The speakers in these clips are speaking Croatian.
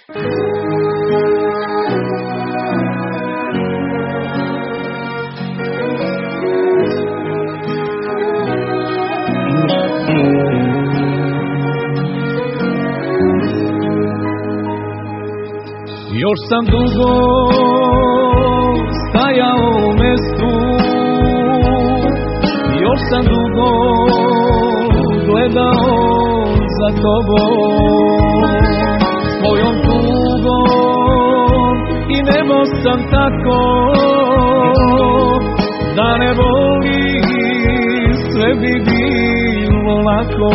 Još sam dugo stajao u mestu, još sam dugo gledao za tobom, svojom tugom i nebo sam tako, da ne voli sve bi bilo lako.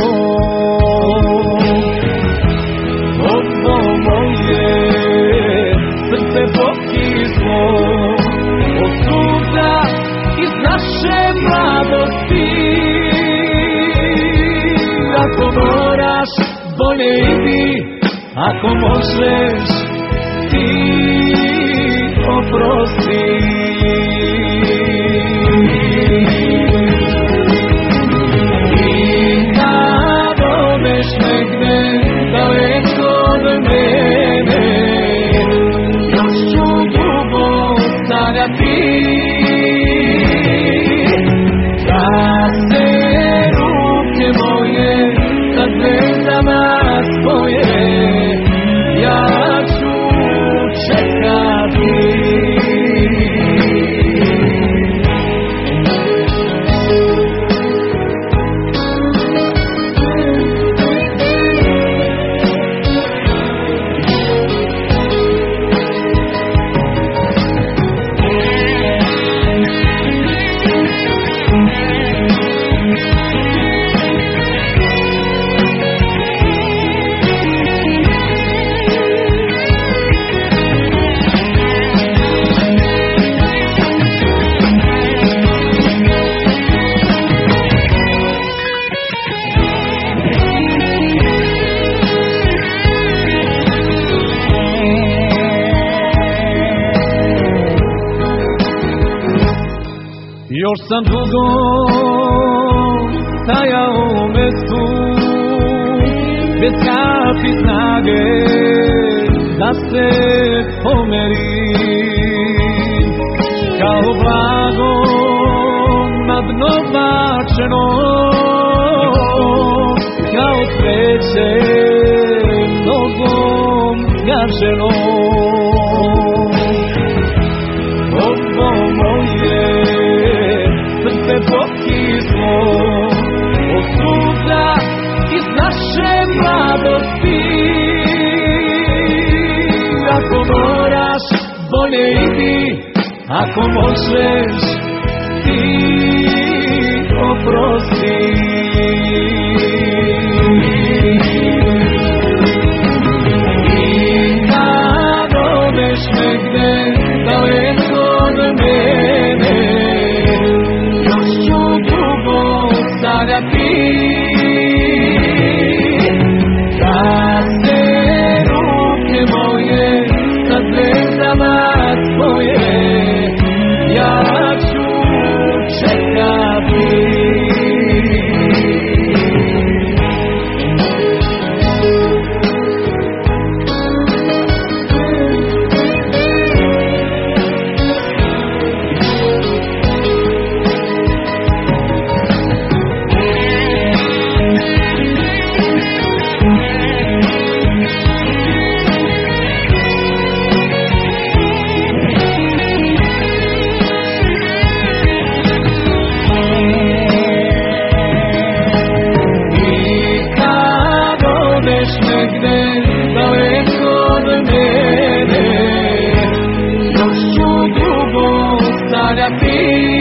Ovo moje srce pokislo od suza iz naše mladosti. Ako moraš, bolje idi, ako možeš, ti oprosti. I kad odeš negde daleko od mene, još ću dugo stajati. Kad se ruke moje sa zvezdama spoje, ja ću čekati. Još sam dugo stajao u mestu, bez kapi snage da se pomerim, kao blago na dno bačeno, kao cveće nogom gaženo. Ovo moje srce pokislo od suza iz naše mladosti. Ako moraš, bolje idi, ako možeš, ti oprosti. I kad odeš negde daleko od mene, još ću dugo stajati. Kad se ruke moje sa zvezdama spoje, ja ću čekati. Daleko od mene, još ću dugo stajati.